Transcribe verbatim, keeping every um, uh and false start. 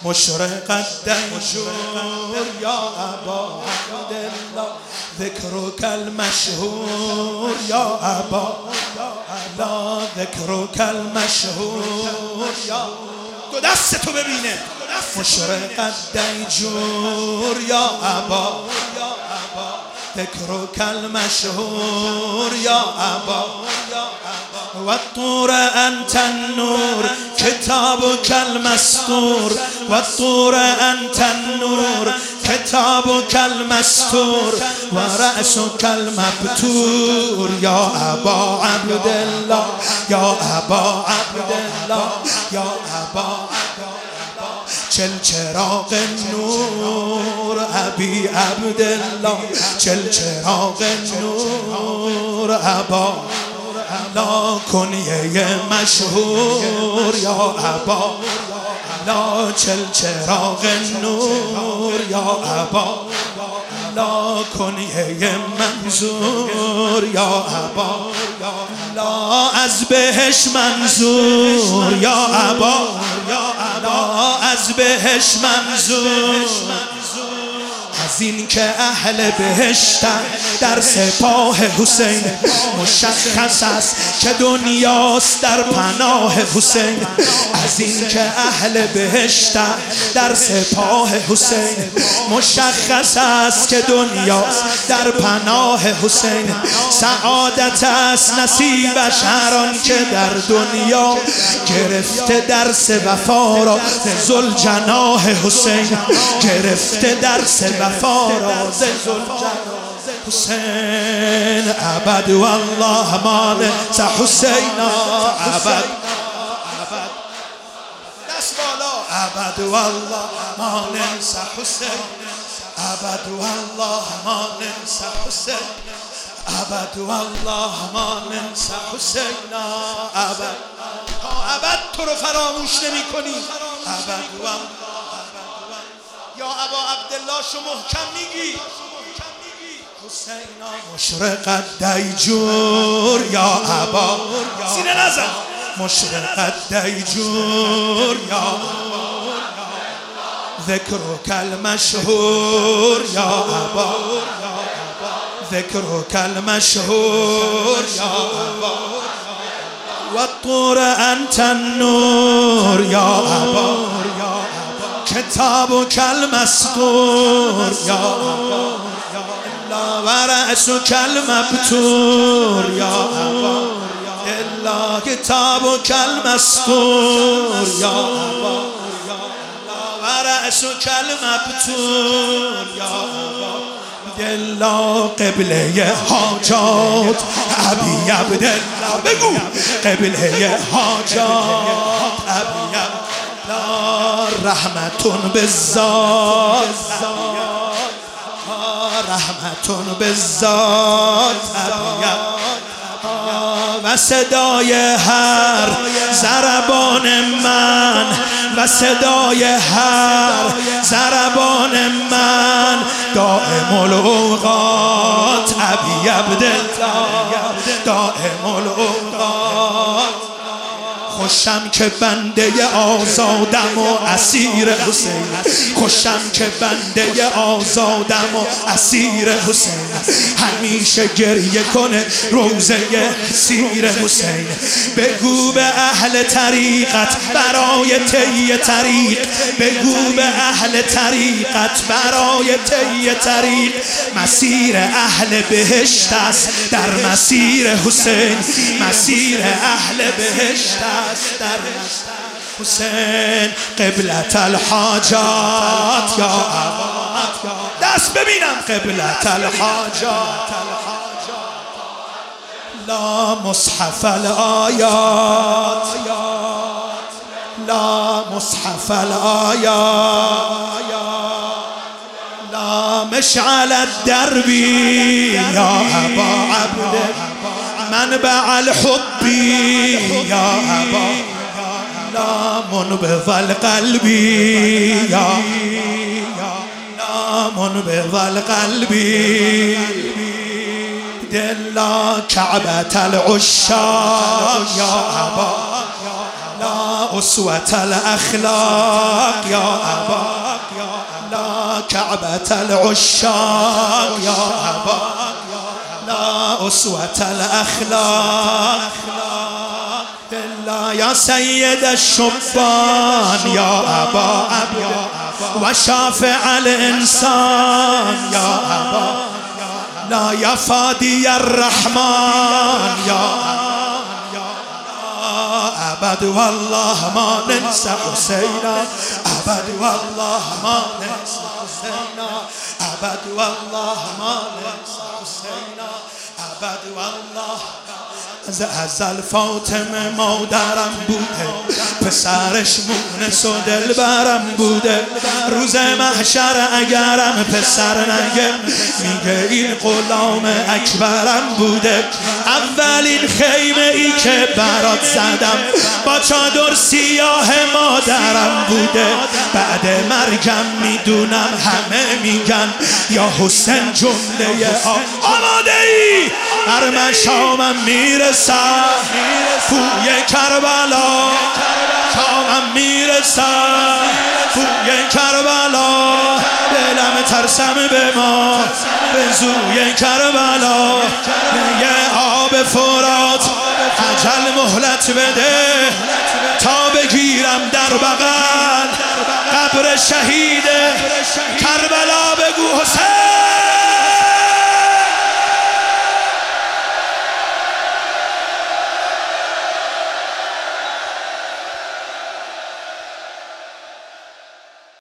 مشرق الدیجور یا ابا عبدالله ذکرک المشهور یا ابا لا ذکرک المشهور یا دو دست تو ببینه مشرق الدیجور یا ابا ذکرک المشهور یا ابا والطور انت النور کتابک المستور والطور انت النور کتابک المستور و رأسک المبتور یا ابا عبدالله یا ابا عبدالله یا ابا چل چراغ نور ابی عبدالله چل چراغ نور ابا لا کنیه مشهور یا ابا لا چل چراغ نور یا ابا لا کنیه منظور یا ابا لا از بهش منظور یا ابا لا از بهش منظور از این که اهل بهشتن در سپاه حسین مشخص است که دنیاست در پناه حسین از این که اهل بهشتن در سپاه حسین مشخص است که دنیاست در پناه حسین سعادت است نصیبش هر آن که در دنیا گرفته درس وفا را ز ذوالجناح حسین گرفته درس وفا را ز ذوالجناح حسین ابد والله ما ننسى حسینا ابد دست بالا ابد والله ما ننسى حسین ابد والله ما ننسى حسین ابد والله ما ننسى حسینا ابد تا ابد تو رو فراموش نمی کنی ابد والله یا ابا عبدالله شو محکم میگی حسینا مشرق الدیجور یا ابا سینه نزن مشرق الدیجور یا ابا ذکرک المشهور یا ابا ذکرک المشهور یا ابا والطور انت النور یا ابا کتابک المسطور یا ابا الا و رأسک المبتور یا ابا الا کتابک المسطور یا ابا الا و رأسک المبتور یا ابا الا قبله حاجات ابی عبدالله بگو قبله حاجات ابی عبدالله رحمتون بالذات رحمتون بالذات و صدای هر ضربان من و صدای هر ضربان من دائم الاوقات ابی عبدالله دائم الاوقات خوشم که بنده آزادم و اسیر حسین خوشم که بنده آزادم و اسیر حسین همیشه گریه کنه روزه سیر حسین بگو به اهل طریقت برای طی طریق بگو به اهل طریقت برای طی طریق مسیر اهل بهشت است در مسیر حسین مسیر اهل بهشت است در حسین قبلت الحاجات یا ابا دست ببینم قبلت الحاجات لا مصحف الآیات لا مصحف الآیات لا مشعل الدربی یا ابا عبد منبع الحب یا ابا لا منبض القلب یا لا منبض القلب دلا كعبة العشاق يا أبا لا أسوة الأخلاق يا أبا كعبة العشاق يا أبا لا أسوة الأخلاق إلا يا سيد الشبان يا أبا عبد وشافع الإنسان يا أبا لا يا فادي الرحمن يا أبد والله ما ننسى حسينا أبد والله ما ننسى حسينا أبد والله ما ننسى حسينا أبد والله از ازل فاطمه مادرم بوده پسرش مونس و دلبرم بوده روز محشر اگرم پسر نگه میگه این غلام اکبرم بوده اولین خیمه ای که برات زدم با چادر سیاه مادرم بوده بعد مرگم میدونم همه میگن یا حسین جمله آماده ای هر مشامم میرسم کوی کربلا شامم میرسم کوی کربلا دلم ترسم به ما به زوی کربلا یه آب فرات عجل مهلت بده تا بگیرم در بغل قبر شهید کربلا بگو حسین